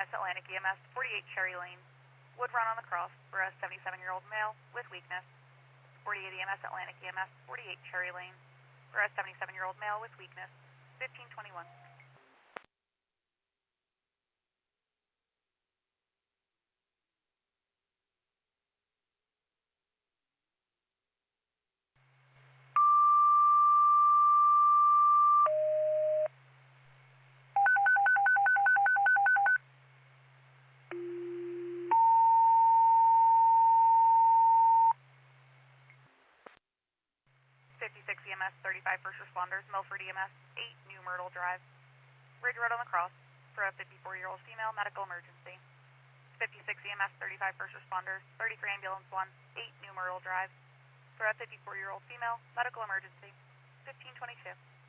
EMS, Atlantic EMS, 48 Cherry Lane. Would run on the cross for a 77-year-old male with weakness. 48 EMS, Atlantic EMS, 48 Cherry Lane. For a 77-year-old male with weakness. 1521. EMS, 35 first responders, Milford EMS, 8 New Myrtle Drive. Ridge Road on the cross for a 54-year-old female, medical emergency. 56 EMS, 35 first responders, 33 Ambulance 1, 8 New Myrtle Drive for a 54-year-old female, medical emergency. 1522.